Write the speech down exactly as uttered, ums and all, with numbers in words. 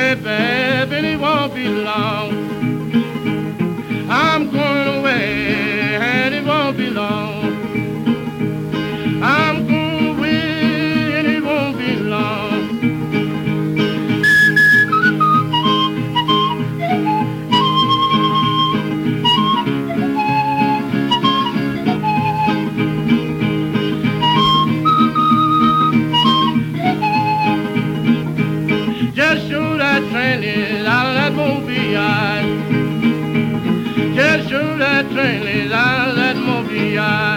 away, babe, and it won't be long. I'm going away, and it won't be long. I'm going away, and it won't be long. Just show that train is out of that movie yard. Just show that train is out of that movie yard.